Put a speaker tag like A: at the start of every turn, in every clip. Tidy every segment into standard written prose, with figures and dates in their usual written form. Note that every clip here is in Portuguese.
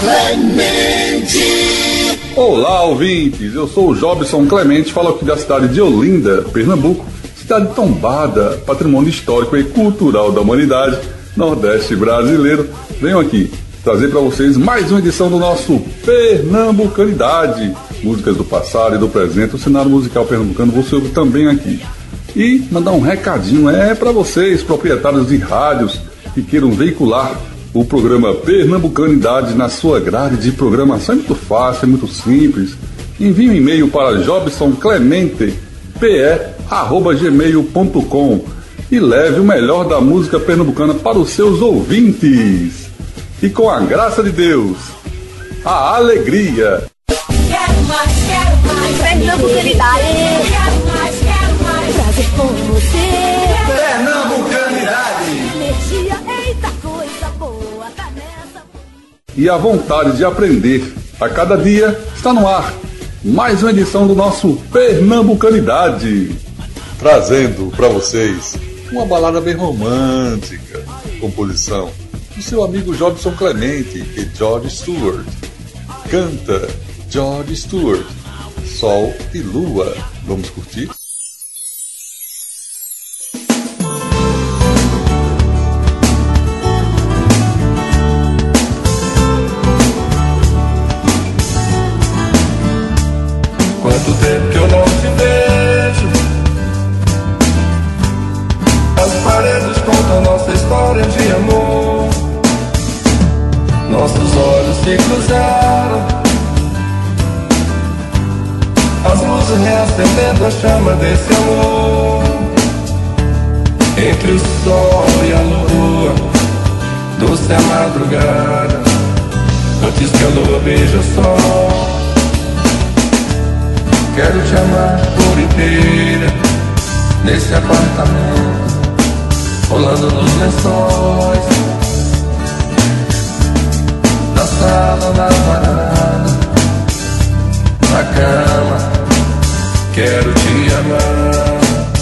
A: Clemente.
B: Olá, ouvintes, eu sou o Jobson Clemente, falo aqui da cidade de Olinda, Pernambuco, cidade tombada, patrimônio histórico e cultural da humanidade, Nordeste brasileiro. Venho aqui trazer para vocês mais uma edição do nosso Pernambucanidade, músicas do passado e do presente, o cenário musical pernambucano você ouve também aqui. E mandar um recadinho para vocês, proprietários de rádios que queiram veicular o programa Pernambucanidade na sua grade de programação. É muito fácil, é muito simples. Envie um e-mail para jobsonclemente@gmail.com e leve o melhor da música pernambucana para os seus ouvintes. E com a graça de Deus, a alegria.
C: Quero mais, Pernambucanidade. Quero mais, prazer com você.
A: Pernambucanidade.
C: Energia, eita coisa boa, tá nessa.
B: E a vontade de aprender a cada dia está no ar. Mais uma edição do nosso Pernambucanidade, trazendo para vocês uma balada bem romântica, composição do seu amigo Jobson Clemente e George Stewart. Canta George Stewart, Sol e Lua. Vamos curtir?
D: Quanto tempo que eu não te vejo. As paredes contam nossa história de amor. Nossos olhos se cruzaram, as luzes reacendendo a chama desse amor. Entre o sol e a lua, doce a madrugada, antes que a lua beije o sol. Quero te amar por inteira, nesse apartamento, rolando nos lençóis, na sala, na varanda, na cama. Quero te amar.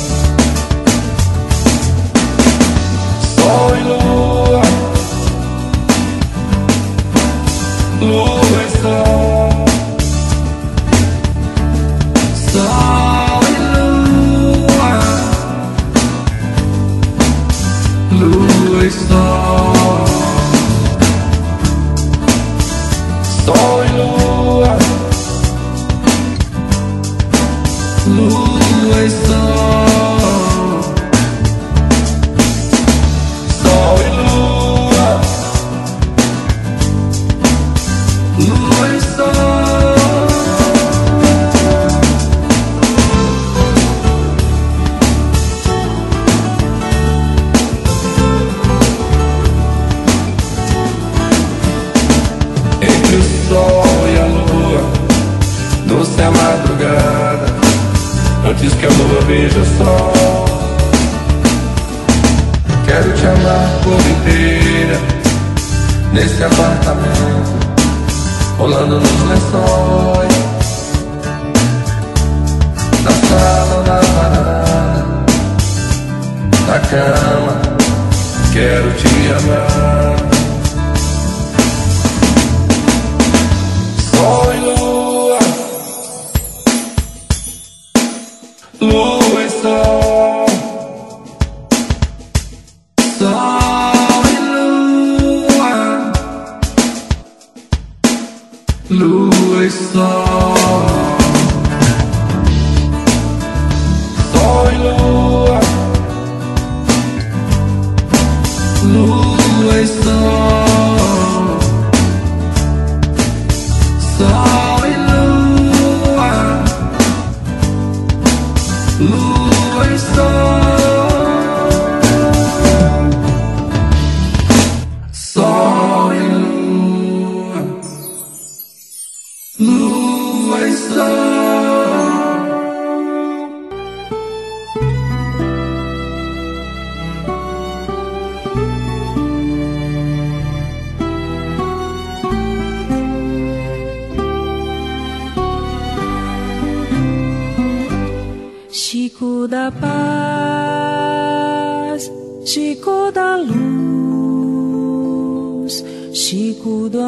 D: Sol e lua, lua e sol. Sol e lua, lua e sol. Sol e lua, lua e sol. Sol e lua, lua e sol. Entre o sol e a lua, doce a madrugada, antes que a lua beije o sol. Quero te amar por inteira, nesse apartamento, rolando nos lençóis, na sala, na varanda, na cama. Quero te amar. Sol e lua, lua e sol. Sol e lua, lua e sol. Sol e lua, lua e sol. Sol e lua, lua e sol. Sol e lua, lua e sol.
C: Chico da paz, Chico da luz,
A: Chico do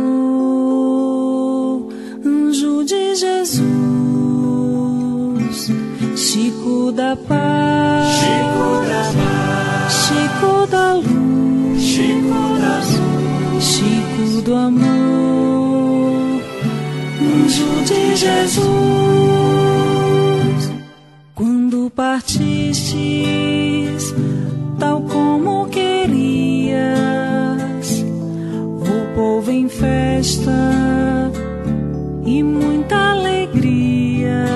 A: amor, anjo de Jesus, Chico da paz, Chico da luz, Chico do amor, anjo de Jesus. Quando partistes, tal como querias, o povo em festa e muita alegria.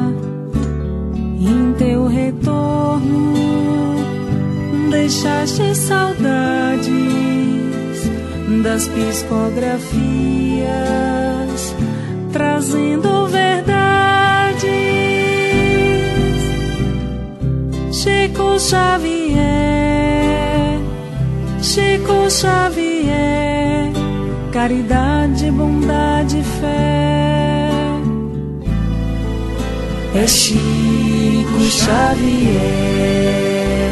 A: Em teu retorno deixaste saudades das psicografias, trazendo verdades. Chico Xavier, Chico Xavier, caridade, bondade, fé. É Chico Xavier.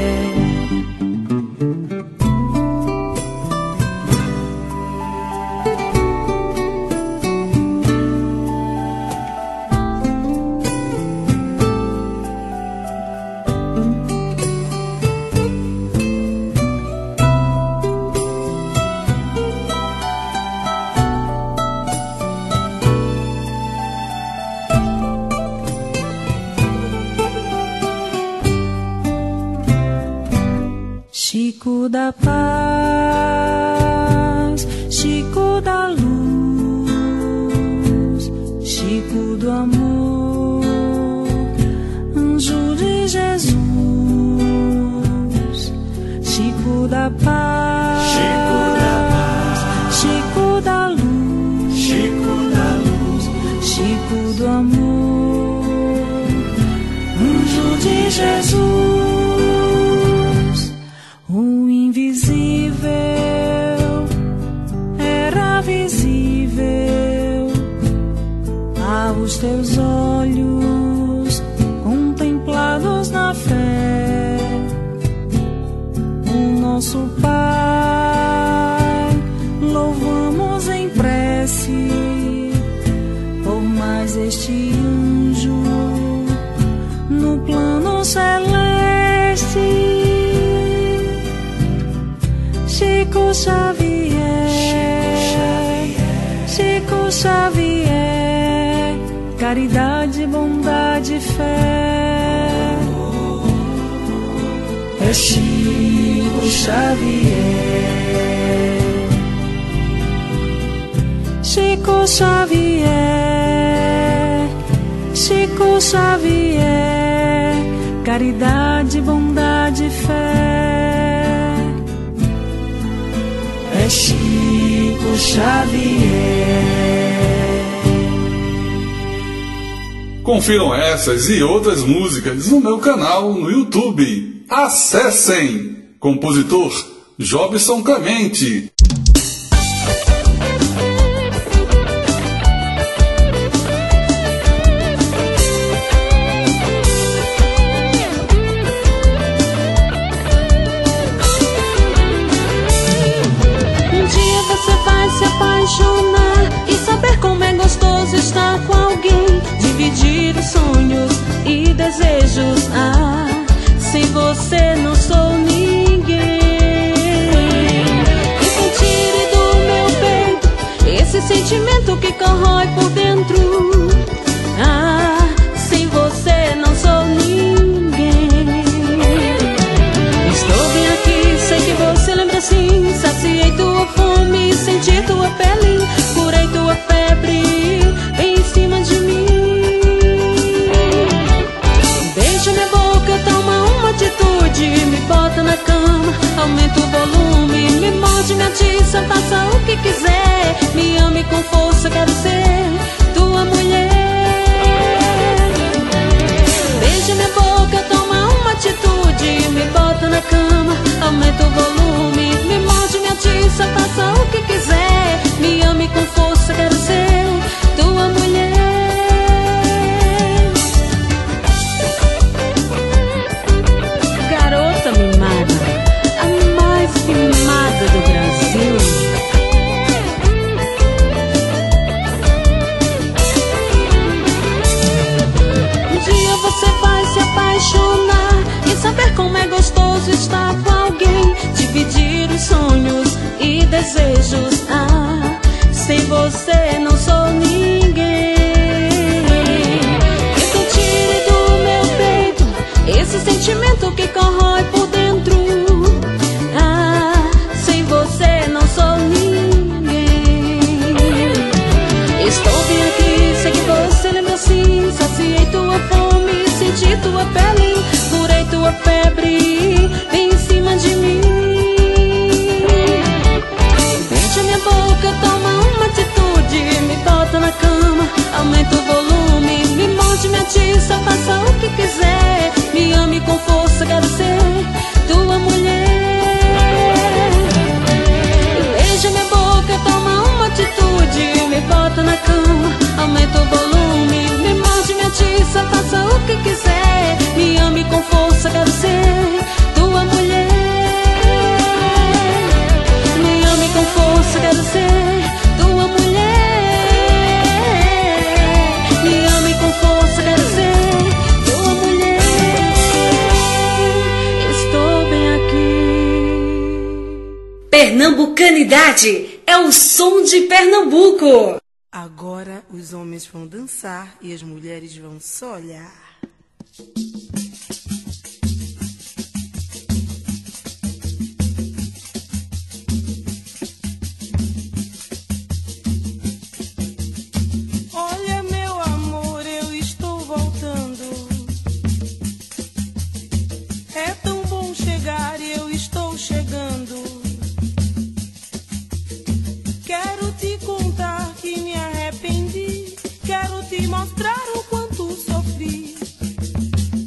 A: Chico da paz, Chico da luz, Chico do amor, anjo de Jesus, Chico da paz, Chico da luz, Chico do amor, anjo de Jesus. O invisível era visível aos teus olhos contemplados na fé. O nosso Pai louvamos em prece por mais este anjo no plano celeste. Chico Xavier, Chico Xavier, caridade, bondade, fé. É Chico Xavier, Chico Xavier, Chico Xavier, caridade, bondade, fé. É Chico Xavier.
B: Confiram essas e outras músicas no meu canal no YouTube. Acessem! Compositor Jobson Clemente.
A: Se apaixonar e saber como é gostoso estar com alguém, dividir os sonhos e desejos. Ah, sem você não sou ninguém. desejos. Ah, sem você não sou ninguém. Então tire do meu peito esse sentimento que corrói por dentro. Ah, sem você não sou ninguém. Estou bem aqui, sei que você lembra assim. Saciei tua fome, senti tua pele, curei tua febre, vem em cima de mim. Beija minha boca, toma uma atitude, me bota na cama, aumenta o volume, me morde, me atiça, faça o que quiser, me ame com força, quero ser tua mulher. Beija minha boca, toma uma atitude, me bota na cama, aumenta o volume, me morde, me atiça, faça o que quiser, me ame com força, quero ser tua mulher. Me ame com força, quero ser tua mulher. Me ame com força, quero ser tua mulher. Estou bem aqui.
E: Pernambucanidade é o som de Pernambuco.
F: Agora os homens vão dançar e as mulheres vão só olhar. Olha, meu amor, eu estou voltando. É tão bom chegar e eu estou chegando. Quero te contar que me arrependi. Quero te mostrar o quanto sofri.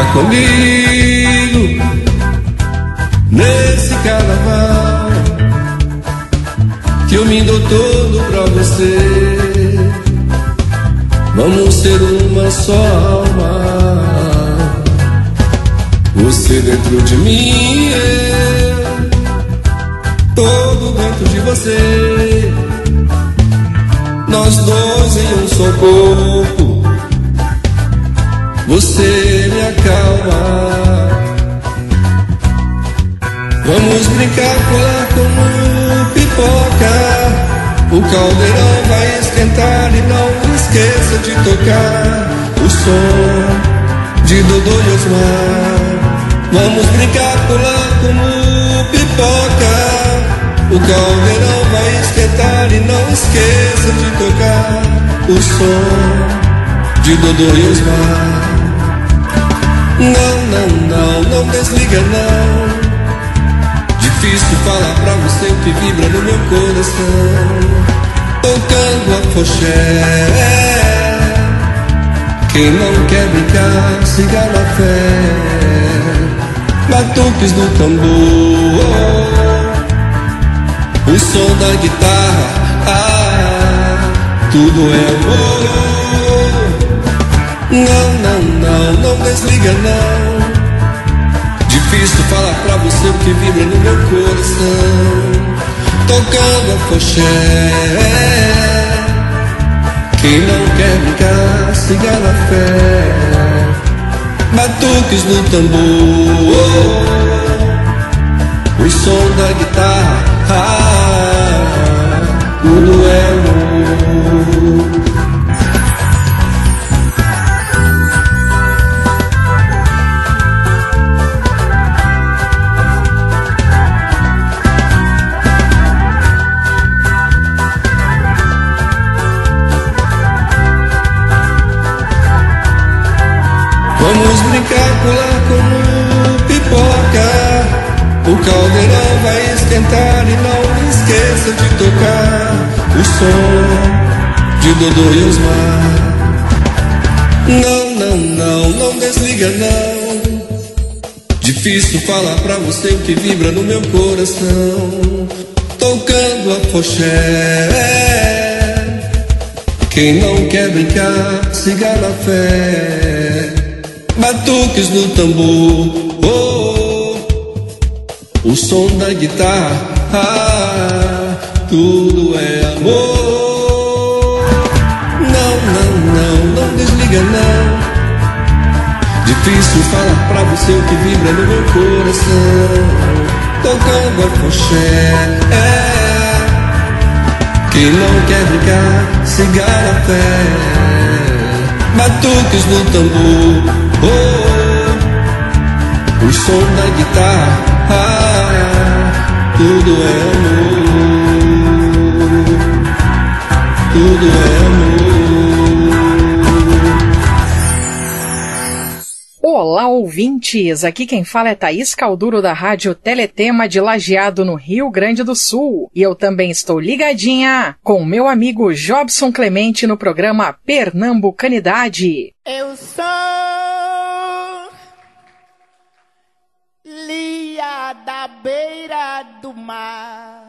D: comigo nesse carnaval, que eu me dou todo pra você. Vamos ser uma só alma, você dentro de mim, eu todo dentro de você. Nós dois em um só corpo, você me acalma. Vamos brincar, pular como pipoca. O caldeirão vai esquentar e não esqueça de tocar o som de Dodô e Osmar. Vamos brincar, pular como pipoca. O caldeirão vai esquentar e não esqueça de tocar o som de Dodô e Osmar. Não desliga não. Difícil falar pra você o que vibra no meu coração. Tocando a foché, quem não quer brincar, siga na fé. Batuques no tambor, o som da guitarra, tudo é amor. Não desliga não. Difícil falar pra você o que vibra no meu coração. Tocando a foché, quem não quer brincar, siga na fé. Batuques no tambor, o som da guitarra, tudo é amor. Vamos brincar, pular como pipoca. O caldeirão vai esquentar e não esqueça de tocar o som de Dodô e Osmar. Não desliga não. Difícil falar pra você o que vibra no meu coração. Tocando a foché, quem não quer brincar, siga na fé. Batuques no tambor, o som da guitarra, tudo é amor. Não desliga não. Difícil falar pra você o que vibra no meu coração. Tocando a foché, quem não quer brincar, siga na fé. Batuques no tambor, o som da guitarra, tudo é amor, tudo é amor.
G: Olá, ouvintes! Aqui quem fala é Thaís Calduro da Rádio Teletema de Lajeado, no Rio Grande do Sul. E eu também estou ligadinha com meu amigo Jobson Clemente no programa Pernambucanidade.
H: Eu sou Lia da beira do mar,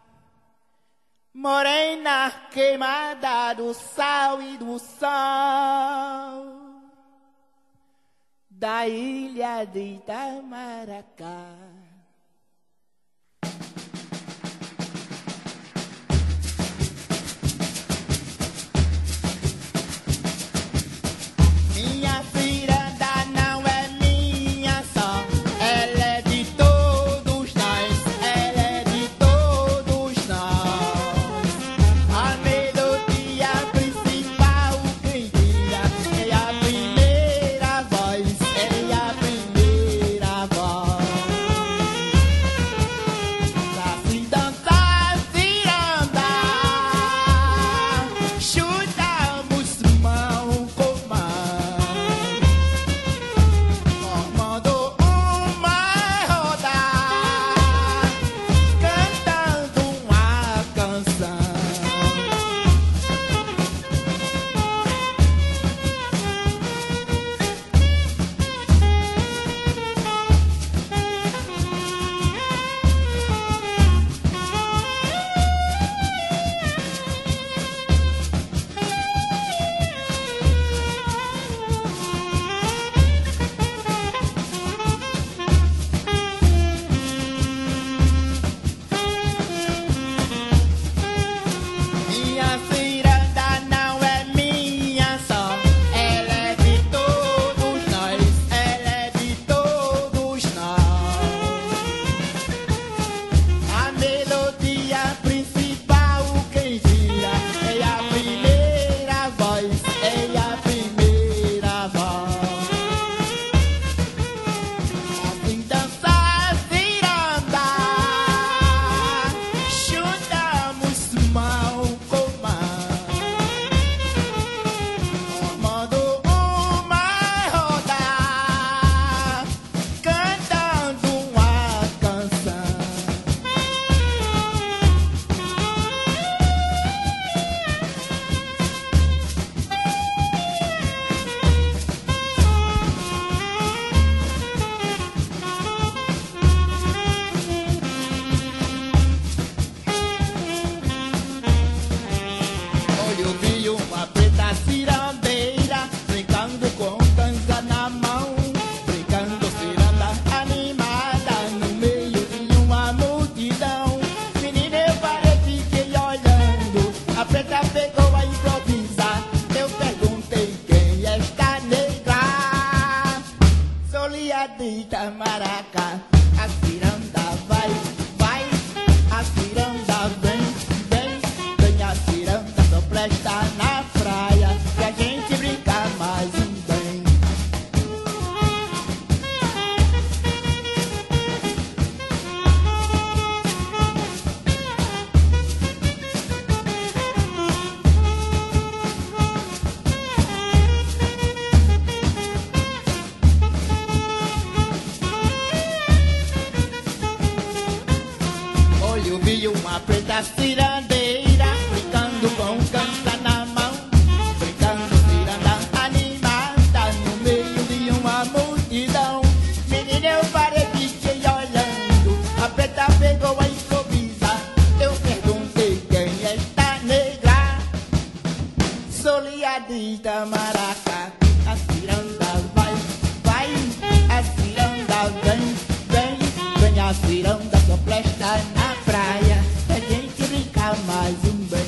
H: morena queimada do sal e do sol, da ilha de Itamaracá. Minha ciranda não é minha só, ela é de todos nós, ela é de todos nós. A melodia principal quem tira é a primeira voz, é a primeira voz. presta maracá. A ciranda vai, vai, a ciranda vem, vem, vem a ciranda só presta na praia, que a gente brinca mais um bem. Olha, eu vi uma preta cirandeira brincando com canta na mão, brincando ciranda animada no meio de uma multidão. Menina, eu parei, fiquei olhando, a preta pegou a escovisa. Eu perguntei quem é esta negra, soliadita maracá. A ciranda vai, vai, a ciranda vem, vem, vem a ciranda só presta na praia, que a gente brinca mais um bem.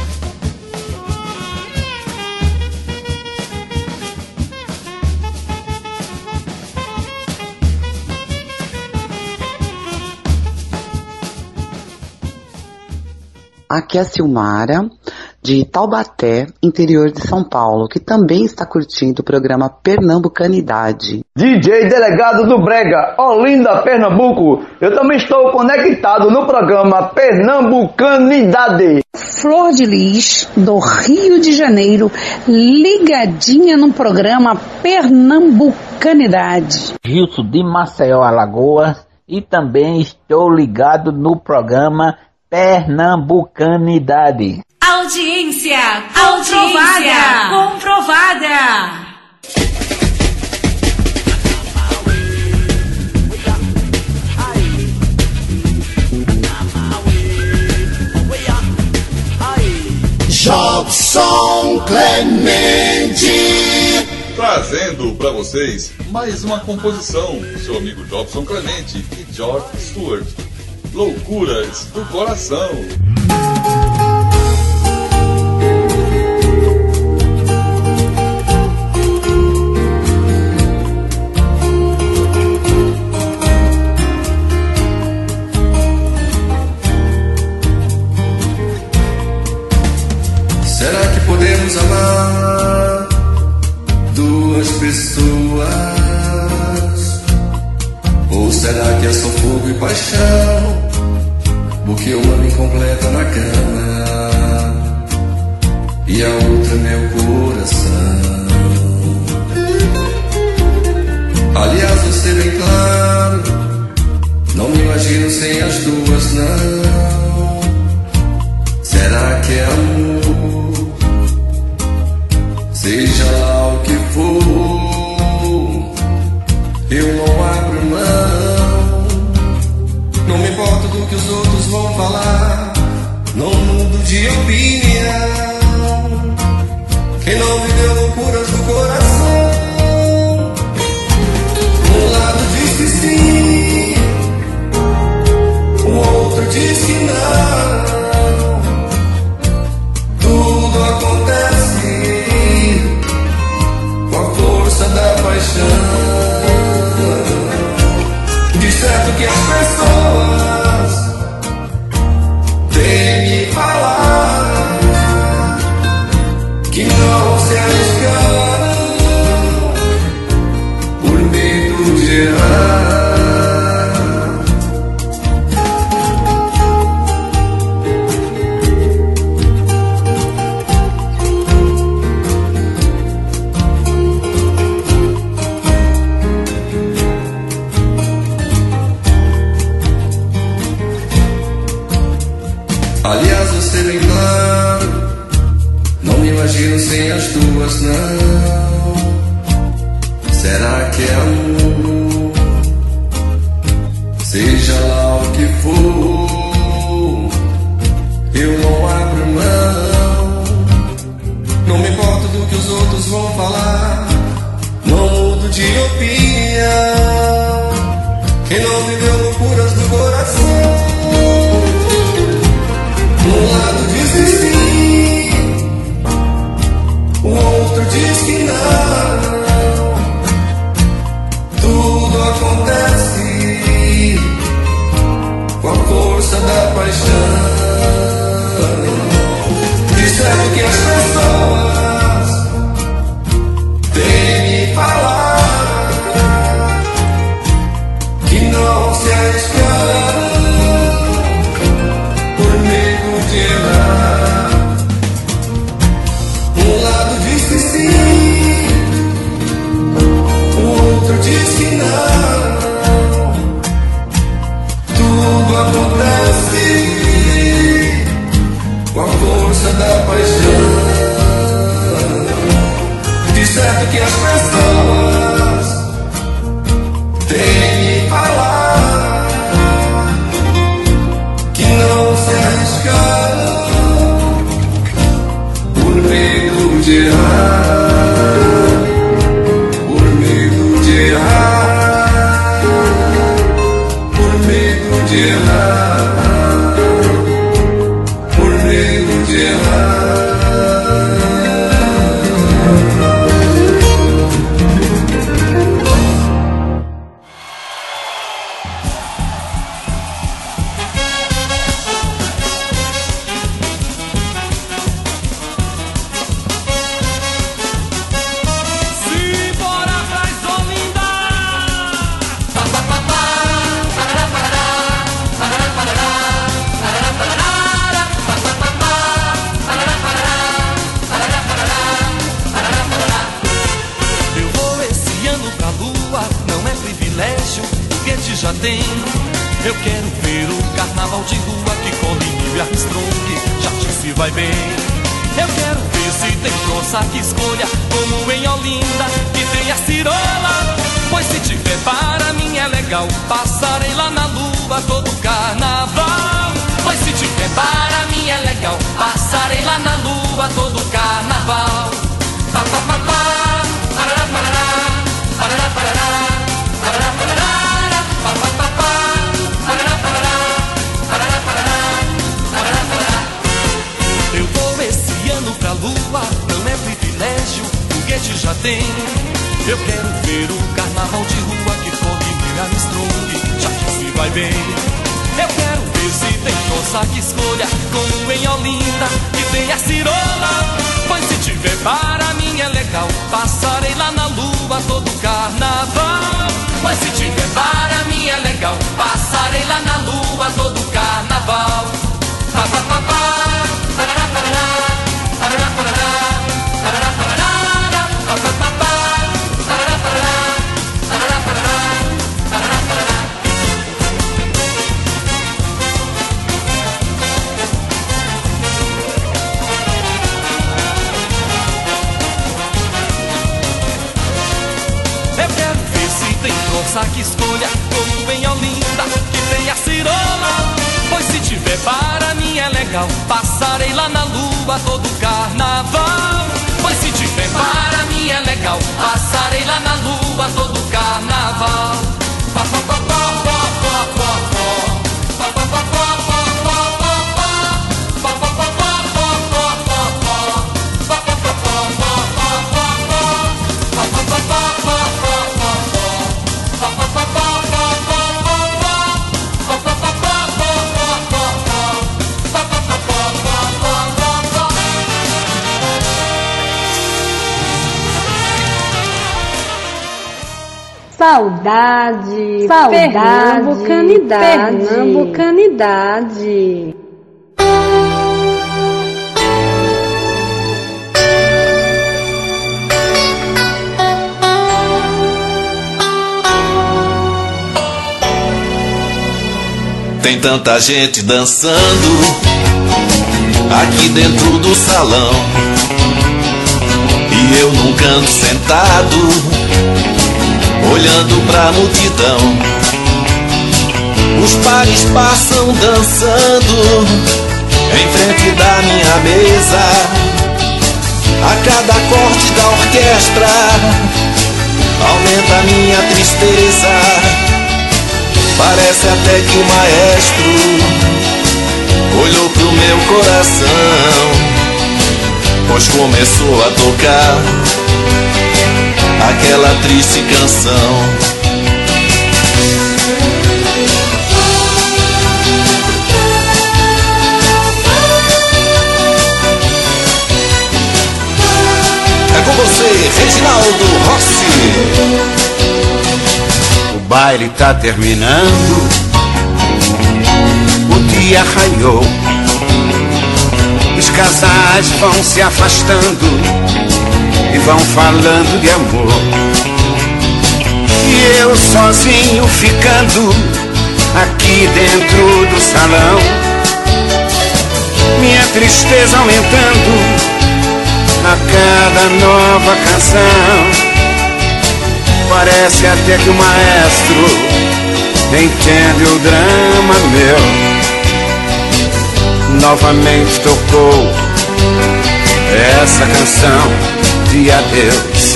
I: Aqui é a Silmara, de Taubaté, interior de São Paulo, que também está curtindo o programa Pernambucanidade.
J: DJ Delegado do Brega, Olinda, Pernambuco. Eu também estou conectado no programa Pernambucanidade.
K: Flor de Lis, do Rio de Janeiro, ligadinha no programa Pernambucanidade.
L: Gilson de Maceió, Alagoas, e também estou ligado no programa Pernambucanidade.
E: Audiência comprovada.
M: Jobson Clemente,
B: trazendo para vocês mais uma composição do seu amigo Jobson Clemente e George Stewart, Loucuras do Coração.
D: Será que podemos amar duas pessoas? Ou será que é só fogo e paixão? Porque uma me completa na cama e a outra meu coração. Aliás, vou ser bem claro, não me imagino sem as duas, não. Será que é amor? Seja lá o que for, eu não abro mão. Não me importo do que os outros vão falar, não mudo de opinião. Quem não viveu loucuras do coração, um lado diz que sim, o outro diz que não. Tudo acontece com a força da paixão. De certo que as pessoas têm me falar que não se arriscaram por medo de errar. Aliás, vou ser bem claro, não me imagino sem as duas, não. Será que é amor? Seja lá o que for, eu não abro mão. Não me importo do que os outros vão falar, não mudo de opinião. Quem não viveu loucuras do coração, um lado diz que sim, o outro diz que não. Tudo que as pessoas têm que falar, que não se arriscaram por medo de errar, por medo de errar, por medo de errar, por medo de errar.
M: Já tem. Eu quero ver o carnaval de rua que Colinho e Armstrong já disse vai bem. Eu quero ver se tem troça que escolha, como em Olinda, que tem a cirola. Pois se tiver para mim é legal, passarei lá na lua todo carnaval. Pois se tiver para mim é legal, passarei lá na lua todo carnaval. Pa, pa, pa, pa, parará, parará, parará, parará, parará, parará. Eu vou esse ano pra lua, não é privilégio, foguete já tem. Eu quero ver o carnaval de rua que Colinho e Armstrong já disse vai bem. Eu quero ver se tem troça que escolha, como em Olinda, que tem a cirola. Pois se tiver para mim é legal, passarei lá na lua todo carnaval. Pois se tiver para mim é legal, passarei lá na lua todo carnaval. Pa, pa, pa, pa, parará, parará, parará, parará, parará, parará, pa, pa, pa, pa, parará, parará, parará, parará, parará, parará. Eu quero ver se tem troça que escolha, como em Olinda, que tem a cirola. Pois se tiver para mim é legal, passarei lá na lua todo carnaval. Pois se tiver para mim é legal, passarei lá na lua todo carnaval. Pa, pa, pa, pa, pa, pa, pa, pa, pa, pa, pa, pa,
N: Saudade, pernambucanidade, pernambucanidade.
O: Tem tanta gente dançando aqui dentro do salão, e eu num canto sentado olhando pra multidão. Os pares passam dançando em frente da minha mesa. A cada acorde da orquestra aumenta a minha tristeza. Parece até que o maestro olhou pro meu coração, pois começou a tocar aquela triste canção. É com você, Reginaldo Rossi.
P: O baile tá terminando, o dia raiou, os casais vão se afastando e vão falando de amor, e eu sozinho ficando aqui dentro do salão, minha tristeza aumentando, a cada nova canção. Parece até que o maestro entende o drama meu. Novamente tocou essa canção de adeus.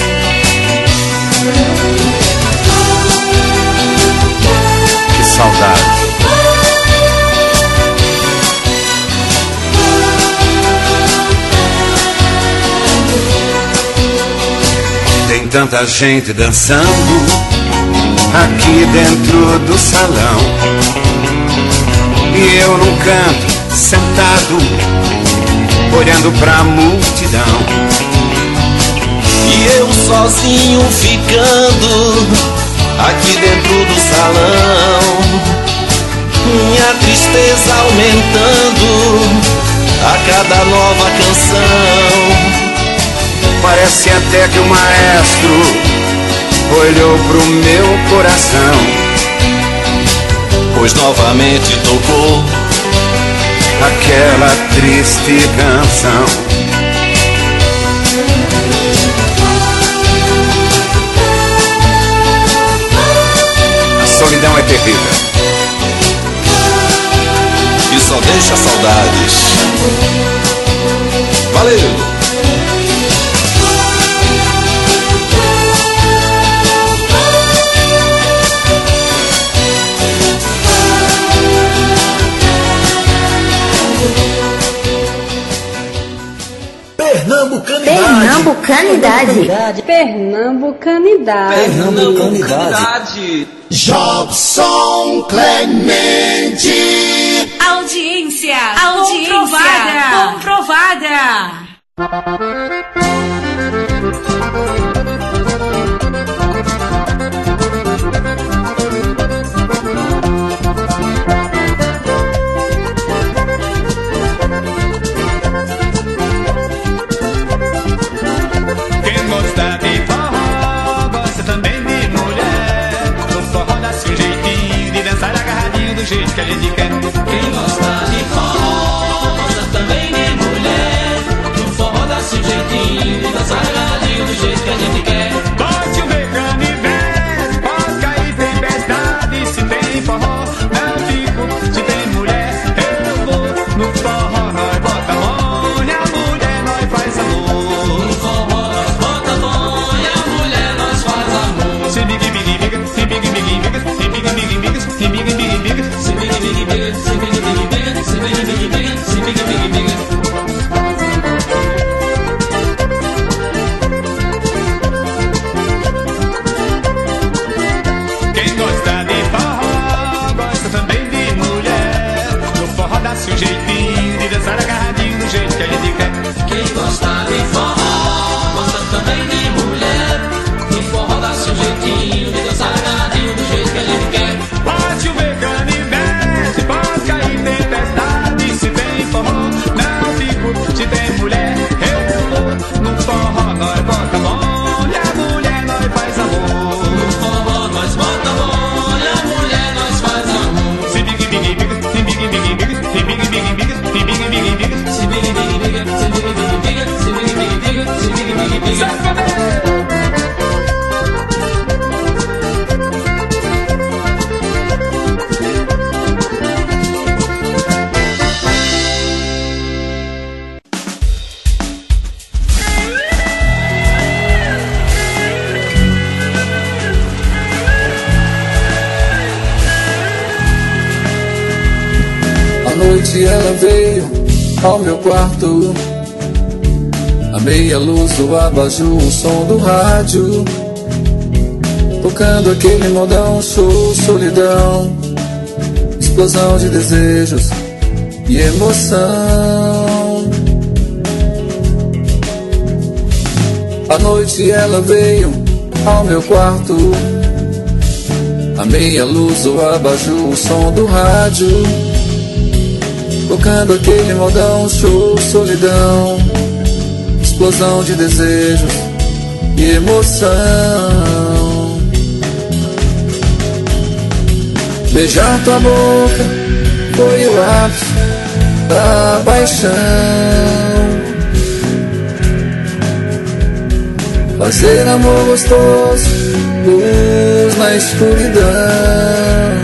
P: Que saudade. Tem tanta gente dançando aqui dentro do salão, e eu num canto sentado olhando pra multidão.
O: E eu sozinho ficando aqui dentro do salão, minha tristeza aumentando a cada nova canção.
P: Parece até que o maestro olhou pro meu coração,
O: pois novamente tocou
P: aquela triste canção. A solidão é terrível
O: e só deixa saudades. Valeu!
N: Pernambucanidade. Pernambucanidade.
O: Jobson Clemente.
E: Audiência comprovada.
Q: jeito que a gente quer. Quem gosta de forró, gosta também de mulher. No forró dá-se um jeitinho de dançar agarradinho do jeito que a gente quer. Bote o becano e veste, pode cair tempestade. Se tem forró, não fico. Se tem mulher, eu vou. No forró nós bota mão e a mulher nós faz amor. No forró nós bota mão e a mulher nós faz amor. Se bigue, bigue, bigue, se bigue, bigue, bigue, se bigue, bigue, bigue, se bigue, bigue, bigue. Quem gosta de forró, gosta também de mulher. No forró dá-se um jeitinho de dançar agarradinho do jeito que a gente quer. Quem gosta de forró, gosta também de mulher. No forró dá-se um jeitinho de dançar agarradinho do jeito que a gente quer. Pode o becano e veste, pode cair tempestade. Se tem forró, não fico. Se tem mulher, eu vou. No forró nós bota mão e a mulher nós faz amor. No forró nós bota mão e a mulher nós faz amor. Se bigue, bigue, bigue, se bigue, bigue, bigue, se bigue, bigue, bigue, se bigue, bigue, bigue, se bigue, bigue, bigue, se bigue, bigue, bigue, se bigue, bigue, bigue, se bigue, bigue, bigue.
D: À noite ela veio ao meu quarto, a meia luz do abajur, o som do rádio, tocando aquele modão, show, solidão, explosão de desejos e emoção. À noite ela veio ao meu quarto, a meia luz do abajur, o som do rádio, tocando aquele modão, show, solidão, explosão de desejos e emoção. Beijar tua boca foi o ápice da paixão. fazer amor gostoso, luz na escuridão.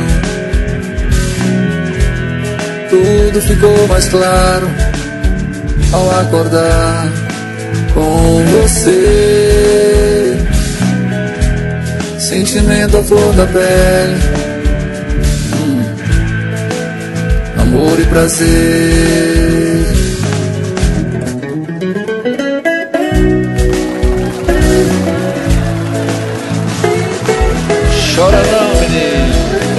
D: Tudo ficou mais claro ao acordar com você. Sentimento à flor da pele, amor e prazer.
L: Chora não, menino.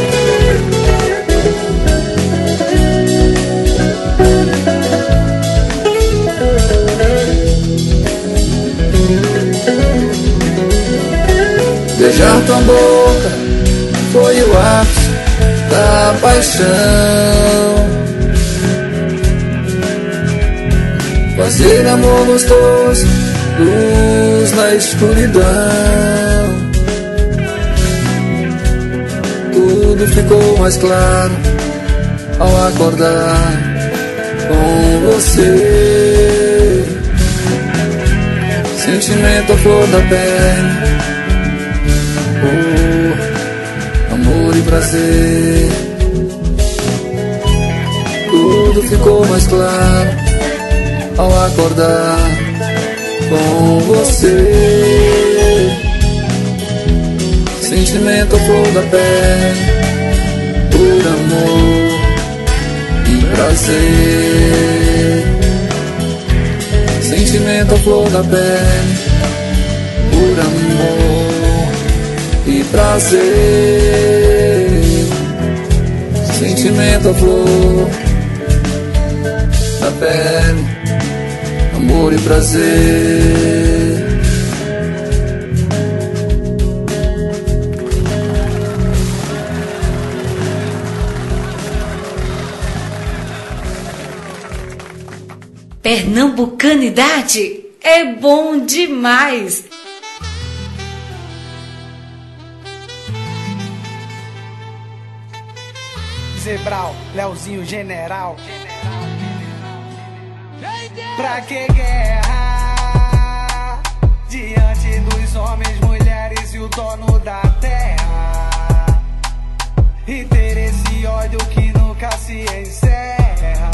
D: Beijar tua boca foi o ápice da paixão. Fazer amor gostoso, luz na escuridão. Tudo ficou mais claro ao acordar com você. Sentimento à flor da pele, amor e prazer. Tudo ficou mais claro ao acordar com você. Sentimento à flor da pele, por amor e prazer. Sentimento à flor da pele, por amor e prazer. Sentimento à flor da pele, amor e prazer.
E: Pernambucanidade é bom demais!
R: Zebral, Leozinho General. Pra que guerra diante dos homens, mulheres e o dono da terra? E ter esse ódio que nunca se encerra.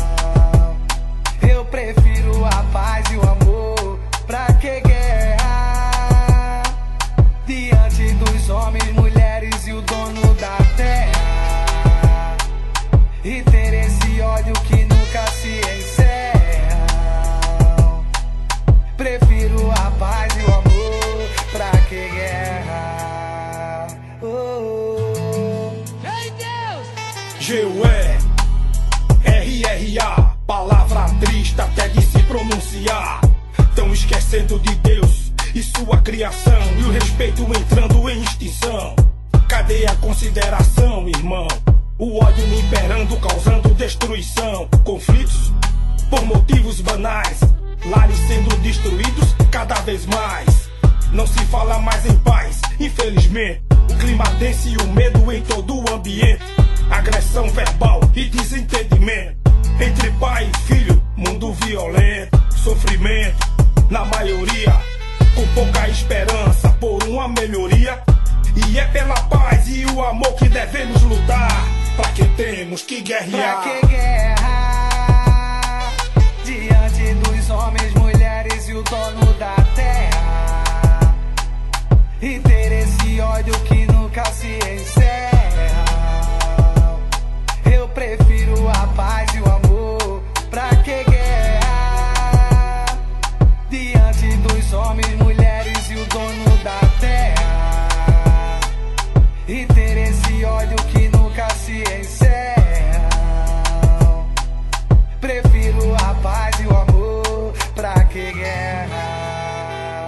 R: Eu prefiro a paz e o amor. Pra que guerra diante dos homens, mulheres e o dono da terra? E ter esse ódio que nunca se encerra. Prefiro a paz e o amor. Pra que guerra? Ei, Deus!
S: G-U-E-R-R-A, palavra triste até de se pronunciar. Tão esquecendo de Deus e sua criação, e o respeito entrando em extinção. Cadê a consideração, irmão? O ódio me imperando, causando destruição. Conflitos por motivos banais, lares sendo destruídos cada vez mais. Não se fala mais em paz, infelizmente. O clima denso e o medo em todo o ambiente. Agressão verbal e desentendimento entre pai e filho, mundo violento. Sofrimento na maioria, com pouca esperança por uma melhoria. E é pela paz e o amor que devemos lutar. Pra que temos que guerrear?
R: Pra que guerra diante dos homens, mulheres e o dono da terra? E ter esse ódio que nunca se encerra. Eu prefiro a paz e o amor. Pra que guerra diante dos homens, mulheres e o dono da terra? E ter esse ódio que nunca se encerra. Prefiro a paz e o amor. Pra que guerra?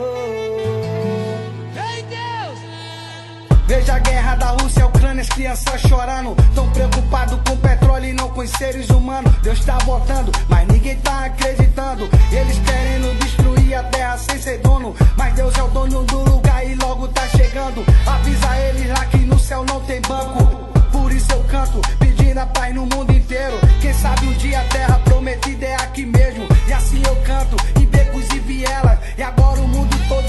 R: Ei, Deus! Veja a guerra da Rússia, Ucrânia, as crianças chorando. Tão preocupado com petróleo e não com os seres humanos. Deus tá votando, mas ninguém tá acreditando. Eles querendo destruir a terra sem ser dono. Mas Deus é o dono do lugar e logo tá chegando. Avisa eles lá que no céu não tem banco. Por isso eu canto, pedindo a paz no mundo inteiro. Quem sabe um dia a terra prometida é aqui mesmo. E assim eu canto, em becos e vielas. E agora o mundo todo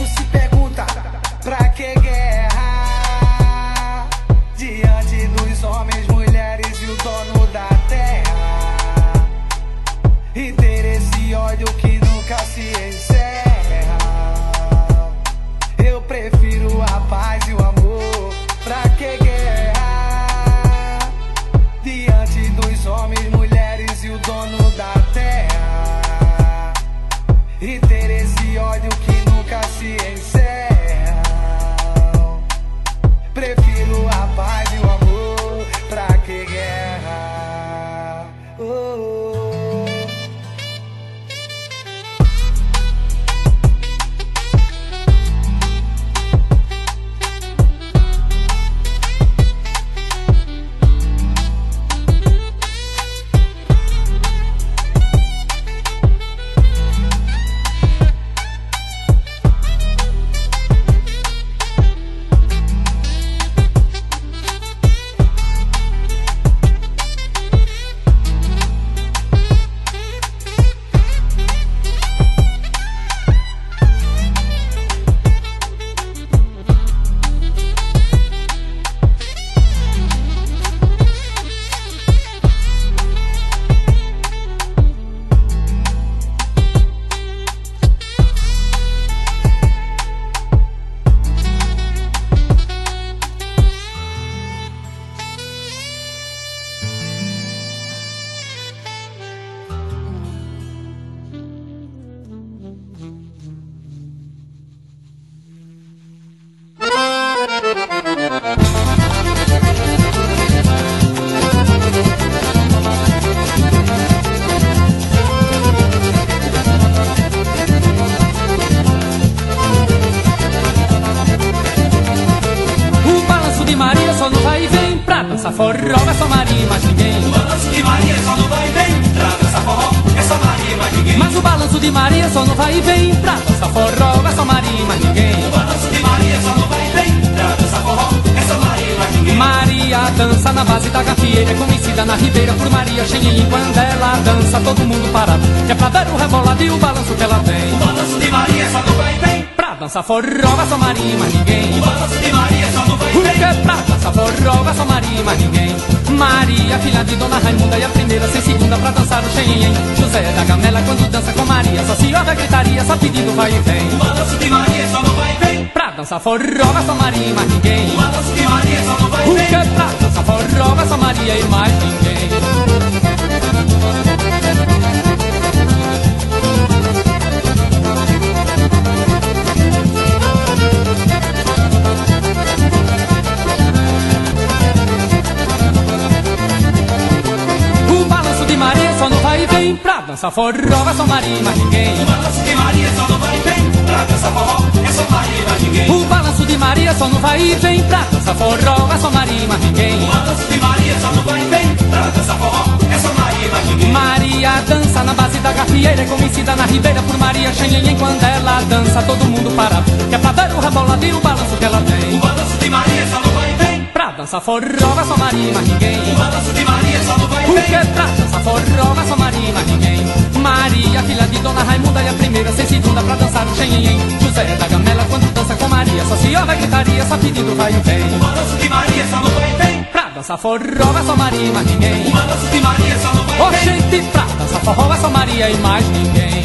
T: dançar forró é só Maria e mais ninguém.
M: O balanço de Maria só não vai e vem pra dançar forró, é só Maria e mais ninguém.
T: Mas o balanço de Maria só não vai e vem pra dançar forró é só Maria e mais ninguém.
M: O balanço de Maria só não vai e vem pra dançar forró, é só Maria e mais ninguém.
T: Maria dança na base da gafieira, é conhecida na ribeira por Maria Xenhen. Quando ela dança todo mundo para, que é pra dar o rebolado e o balanço que ela tem.
M: O balanço de Maria só não vai e vem
T: pra dançar forró é só Maria e mais ninguém.
M: O balanço de Maria só não vai e vem
T: pra dançar forró é só Maria e mais ninguém. Maria, filha de Dona Raimunda, e a primeira sem segunda pra dançar o Xenhen. José da Gamela quando dança com Maria, só se ouve a gritaria, só pedindo vai e vem.
M: O balanço de Maria só não vai e vem
T: pra dançar forró é só Maria e mais ninguém.
M: O balanço de Maria só não vai e vem
T: pra dançar forró é só Maria e mais ninguém. Maria só não vai e vem pra dançar forró é só Maria e mais ninguém.
M: O balanço de Maria só não vai e vem pra dançar forró é só Maria e mais ninguém.
T: O balanço de Maria só não vai e vem pra dançar forró é só Maria e mais ninguém.
M: O balanço de Maria só não vai e vem pra dançar forró é só Maria e mais ninguém.
T: Maria dança na base da gafieira, é conhecida na ribeira por Maria Xenhen. Quando ela dança todo mundo para, que é pra dar o rebolado e o balanço que ela tem.
M: O balanço de Maria só não vai e vem
T: pra dançar forró é só Maria e mais ninguém.
M: O balanço de Maria só não vai e vem
T: pra dançar forró é só Maria e mais ninguém. Maria, filha de Dona Raimunda, e a primeira sem segunda pra dançar o Xenhen. José da Gamela quando dança com Maria, só se ouve a gritaria, só pedindo vai e vem.
M: O balanço de Maria só não vai e vem
T: pra dançar forró é só Maria e mais ninguém.
M: O balanço de Maria só não vai e vem
T: gente, pra dançar forró é só Maria e mais ninguém.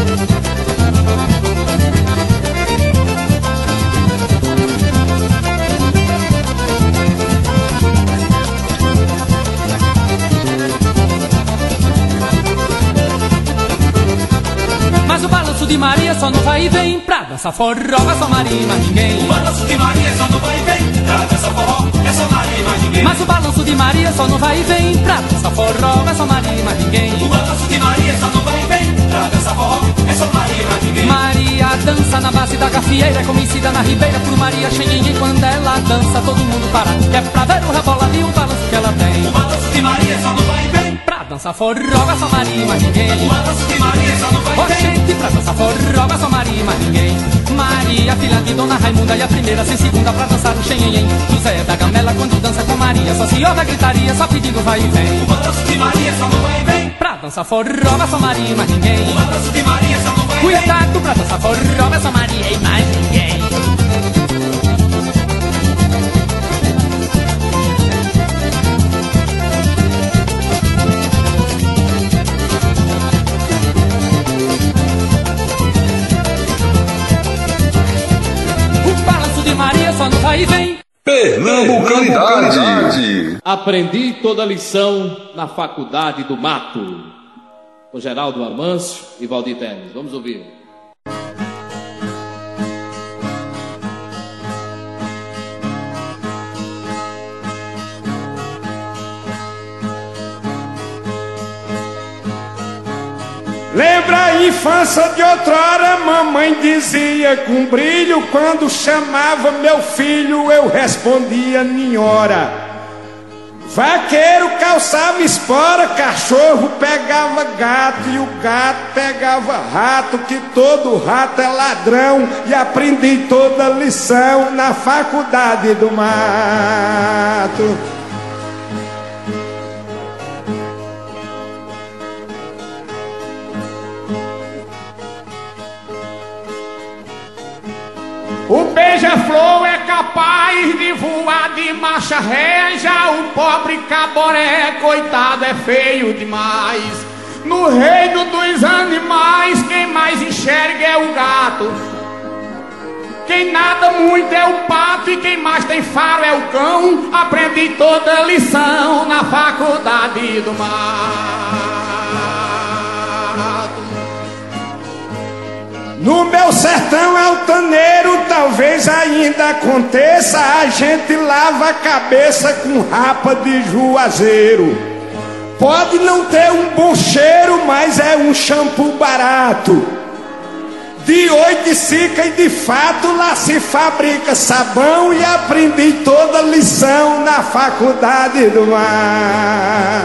T: Mas o balanço de Maria só não vai e vem pra dançar forró é só Maria e mais ninguém.
M: O balanço de Maria só não vai e vem pra dançar forró é só Maria e mais ninguém.
T: Mas o balanço de Maria só não vai e vem pra dançar forró é só Maria e mais ninguém.
M: O balanço de Maria só não vai e vem pra dançar forró é só Maria e mais ninguém.
T: Maria dança na base da gafieira, é conhecida na ribeira por Maria Xenhen. Quando ela dança todo mundo para, que é pra ver o rebolado e o balanço que ela tem.
M: O balanço de Maria só não vai e vem
T: pra dançar forró é só Maria e mais ninguém.
M: O balanço de Maria só não vai e vem
T: gente, pra dançar forró é só Maria e mais ninguém. Maria, filha de Dona Raimunda, e a primeira sem segunda pra dançar o Xenhen. José da Gamela quando dança com Maria, só se ouve a gritaria, só pedindo vai e vem.
M: O balanço de Maria só não vai e vem
T: pra dançar forró é só Maria e mais ninguém.
M: O balanço de Maria só não vai e vem
T: cuidado, pra dançar forró é só Maria e mais ninguém. Maria só não vai e vem.
B: Pernambucanidade.
U: Aprendi toda a lição na faculdade do mato. Com Geraldo Armâncio e Valdir Teles. Vamos ouvir.
S: Lembra a infância de outrora, mamãe dizia com brilho, quando chamava meu filho eu respondia ninhora. Vaqueiro calçava espora, cachorro pegava gato e o gato pegava rato, que todo rato é ladrão, e aprendi toda a lição na faculdade do mato. O beija-flor é capaz de voar de marcha ré, já o pobre caboré, coitado, é feio demais. No reino dos animais, quem mais enxerga é o gato. Quem nada muito é o pato e quem mais tem faro é o cão. Aprendi toda a lição na faculdade do mato. No meu sertão altaneiro talvez ainda aconteça, a gente lava a cabeça com rapa de juazeiro. Pode não ter um bom cheiro, mas é um shampoo barato.
C: De Oiticica e de fato lá se fabrica sabão e aprendi toda lição na faculdade do mar.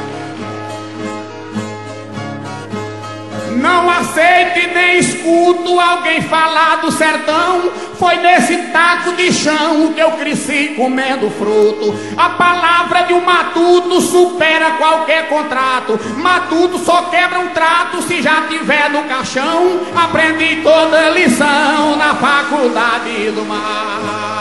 H: Não aceite nem escuto alguém falar do sertão. Foi nesse taco de chão que eu cresci comendo fruto. A palavra de um matuto supera qualquer contrato. Matuto só quebra um trato se já tiver no caixão. Aprendi toda lição na faculdade do mar.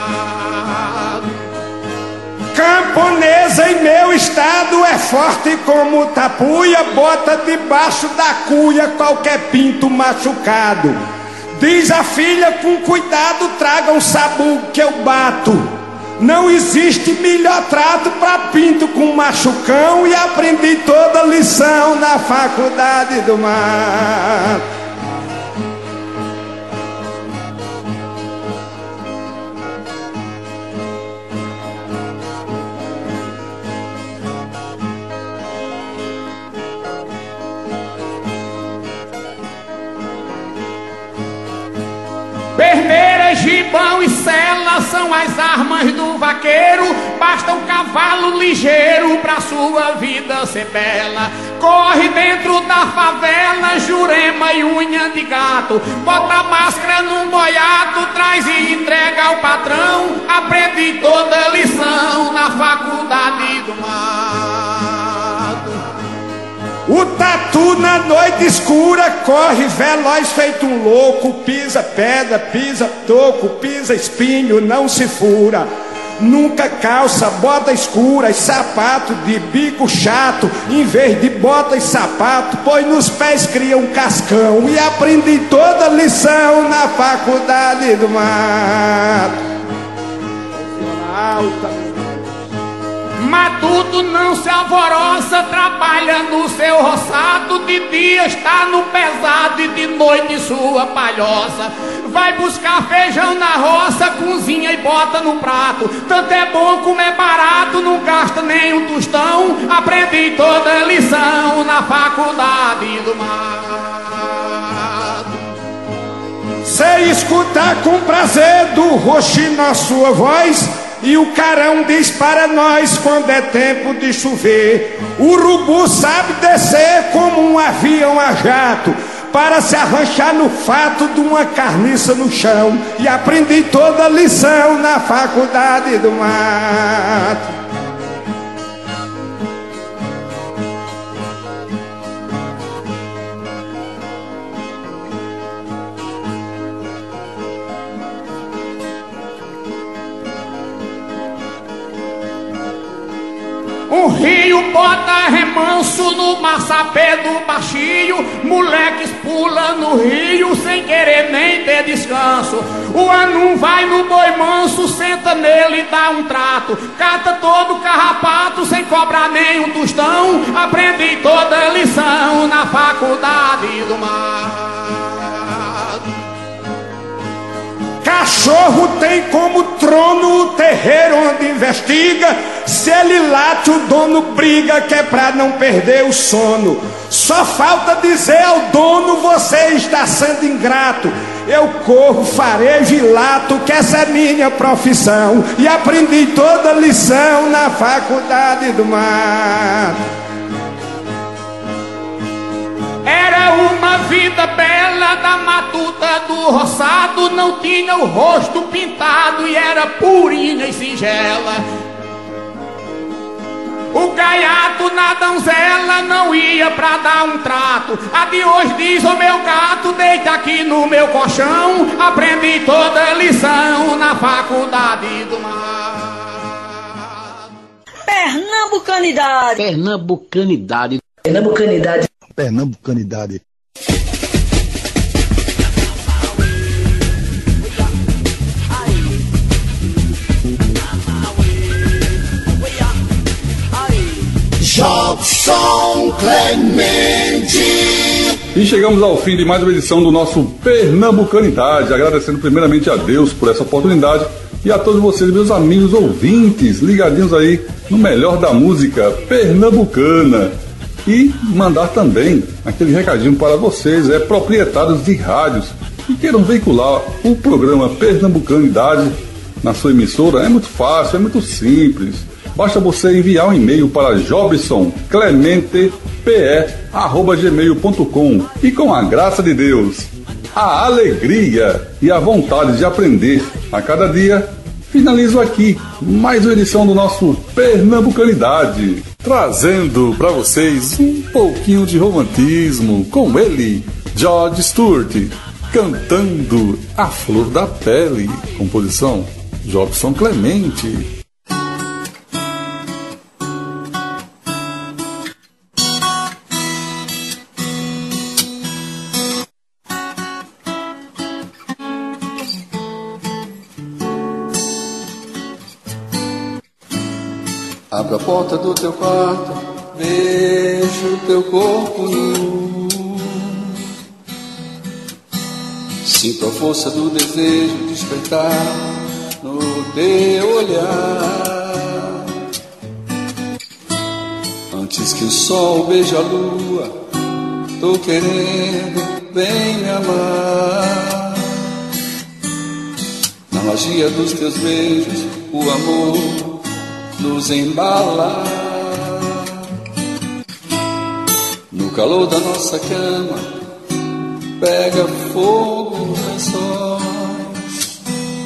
C: Camponesa em meu estado é forte como tapuia, bota debaixo da cuia qualquer pinto machucado. Diz a filha com cuidado, traga um sabugo que eu bato. Não existe melhor trato pra pinto com machucão. E aprendi toda lição na faculdade do mar.
H: Perneira, gibão e sela são as armas do vaqueiro. Basta um cavalo ligeiro pra sua vida ser bela. Corre dentro da favela, jurema e unha de gato. Bota a máscara num boiato, traz e entrega ao patrão. Aprendi toda lição na faculdade do mar.
C: O tatu na noite escura corre veloz feito um louco. Pisa pedra, pisa toco, pisa espinho, não se fura. Nunca calça, bota escura e sapato de bico chato. Em vez de bota e sapato, põe nos pés, cria um cascão. E aprendi toda lição na faculdade do mato.
H: Matuto não se alvoroça, trabalha no seu roçado. De dia está no pesado e de noite sua palhoça. Vai buscar feijão na roça, cozinha e bota no prato. Tanto é bom como é barato, não gasta nem um tostão. Aprendi toda lição na faculdade do mar.
C: Sei escutar com prazer do roxinho na sua voz. E o carão diz para nós quando é tempo de chover. O urubu sabe descer como um avião a jato, para se arranchar no fato de uma carniça no chão. E aprendi toda a lição na faculdade do mato.
H: Um rio bota remanso no maçapé do baixio. Moleques pula no rio sem querer nem ter descanso. O anum vai no boi manso, senta nele e dá um trato. Cata todo carrapato sem cobrar nem um tostão. Aprendi toda a lição na faculdade do mar.
C: Cachorro tem como trono o terreiro onde investiga. Se ele late, o dono briga, que é pra não perder o sono. Só falta dizer ao dono: você está sendo ingrato. Eu corro, farejo e lato, que essa é minha profissão. E aprendi toda a lição na faculdade do mar.
H: Era uma vida bela da matuta do roçado. Não tinha o rosto pintado e era purinha e singela. O gaiato na donzela não ia pra dar um trato. A de hoje diz: ô meu gato, deita aqui no meu colchão. Aprendi toda a lição na faculdade do mar.
N: Pernambucanidade.
V: Pernambucanidade.
N: Pernambucanidade.
V: Pernambucanidade.
B: Jobson Clemente. E chegamos ao fim de mais uma edição do nosso Pernambucanidade, agradecendo primeiramente a Deus por essa oportunidade e a todos vocês, meus amigos ouvintes, ligadinhos aí no melhor da música pernambucana. E mandar também aquele recadinho para vocês, proprietários de rádios e queiram veicular o programa Pernambucanidade na sua emissora, é muito fácil, é muito simples. Basta você enviar um e-mail para jobsonclementepe@gmail.com e com a graça de Deus, a alegria e a vontade de aprender a cada dia, finalizo aqui mais uma edição do nosso Pernambucanidade, trazendo para vocês um pouquinho de romantismo com ele, George Stewart, cantando A Flor da Pele, composição Jobson Clemente.
D: Abro a porta do teu quarto, vejo teu corpo nu. Sinto a força do desejo despertar no teu olhar. Antes que o sol beije a lua, tô querendo bem me amar. Na magia dos teus beijos, o amor nos embala. No calor da nossa cama, pega fogo os lençóis.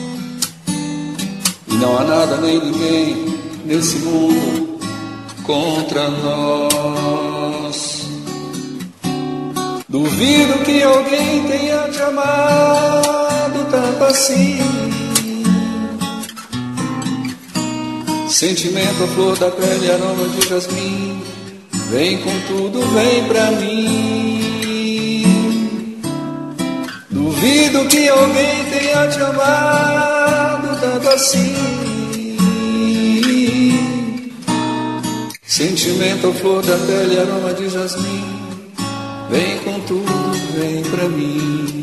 D: E não há nada nem ninguém nesse mundo contra nós. Duvido que alguém tenha te amado tanto assim. Sentimento, a flor da pele, aroma de jasmim. Vem com tudo, vem pra mim. Duvido que alguém tenha te amado tanto assim. Sentimento, a flor da pele, aroma de jasmim. Vem com tudo, vem pra mim.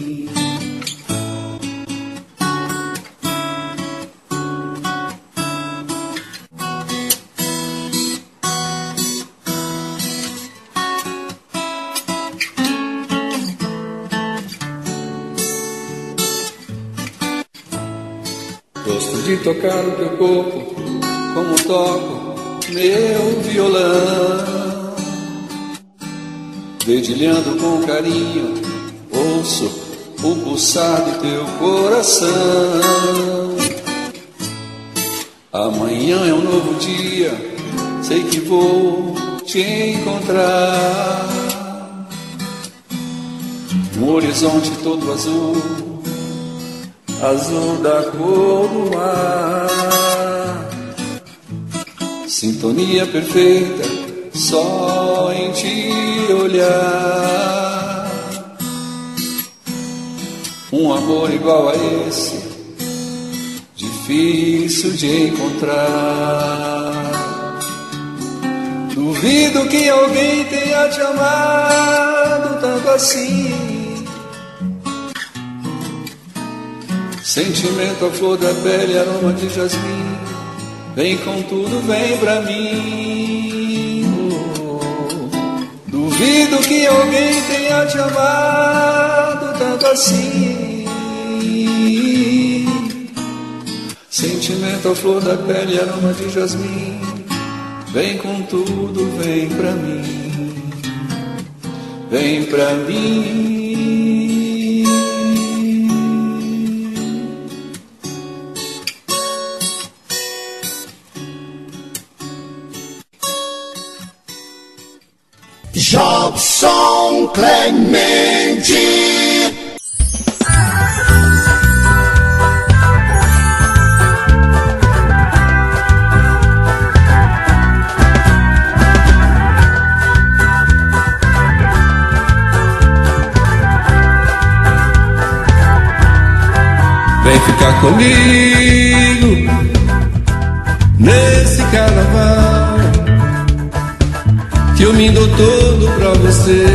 D: Gosto de tocar o teu corpo como toco meu violão. Dedilhando com carinho, ouço o pulsar do teu coração. Amanhã é um novo dia, sei que vou te encontrar. Um horizonte todo azul, azul da cor do mar. Sintonia perfeita, só em te olhar. Um amor igual a esse, difícil de encontrar. Duvido que alguém tenha te amado tanto assim. Sentimento, a flor da pele, aroma de jasmim. Vem com tudo, vem pra mim. Duvido que alguém tenha te amado tanto assim. Sentimento, a flor da pele, aroma de jasmim. Vem com tudo, vem pra mim. Vem pra mim.
A: Jobson Clemente.
D: Vem ficar comigo nesse carnaval, que eu me dou todo pra você.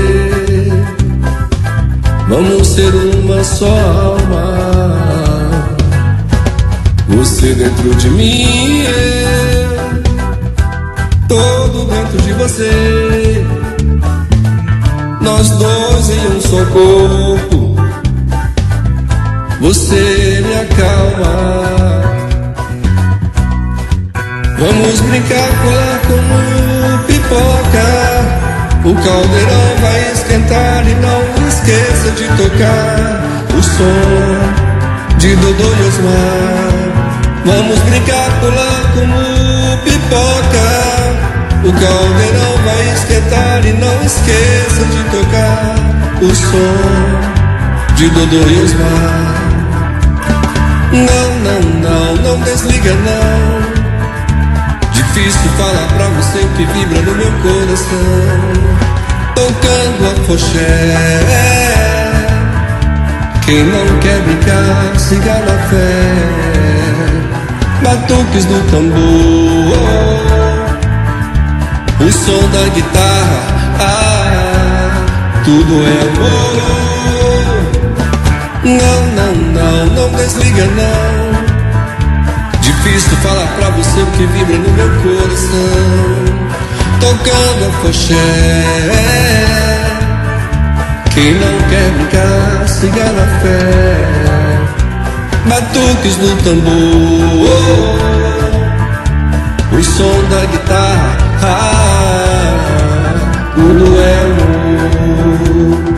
D: Vamos ser uma só alma, você dentro de mim, eu todo dentro de você. Nós dois em um só corpo, você me acalma. Vamos brincar, colar como pipoca. O caldeirão vai esquentar e não esqueça de tocar o som de Dodô e Osmar. Vamos brincar, colar como pipoca. O caldeirão vai esquentar e não esqueça de tocar o som de Dodô e Osmar. Não desliga não. Difícil falar pra você o que vibra no meu coração. Tocando a foché. Quem não quer brincar, siga na fé. Batuques do tambor, o som da guitarra, tudo é amor. Não desliga não. Difícil falar pra você o que vibra no meu coração. Tocando a foché. Quem não quer brincar, siga na fé. Batuques no tambor, o som da guitarra, tudo é amor.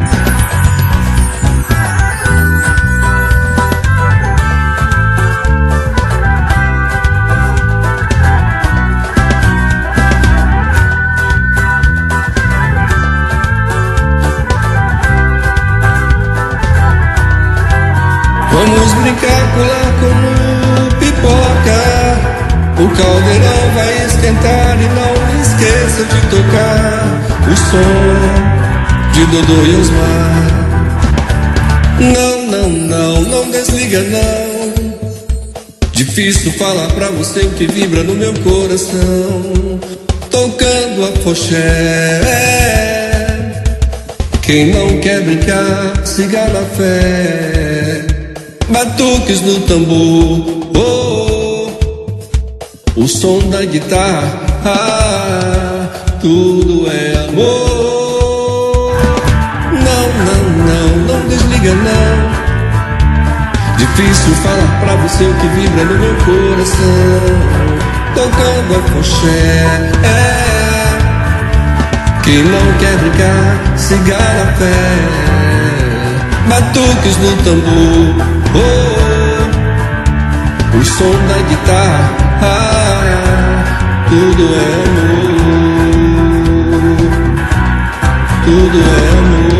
D: Vamos brincar, colar como pipoca. O caldeirão vai esquentar e não esqueça de tocar o som de Dodô e Osmar. Não desliga não. Difícil falar pra você o que vibra no meu coração. Tocando a foché. Quem não quer brincar, siga na fé. Batuques no tambor, o som da guitarra, tudo é amor. Não desliga não. Difícil falar pra você o que vibra no meu coração. Tocando a foché. Quem não quer brincar, siga na fé. Batuques no tambor, o som da guitarra, tudo é amor, tudo é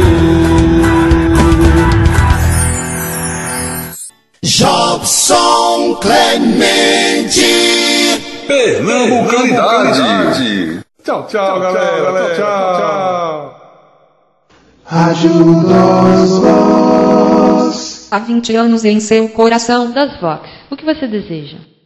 D: amor.
A: Jobson Clemente,
B: Pernambucanidade. Tchau, galera. Tchau.
F: Rádio das Vozes.
G: Há 20 anos em seu coração das Vox. O que você deseja?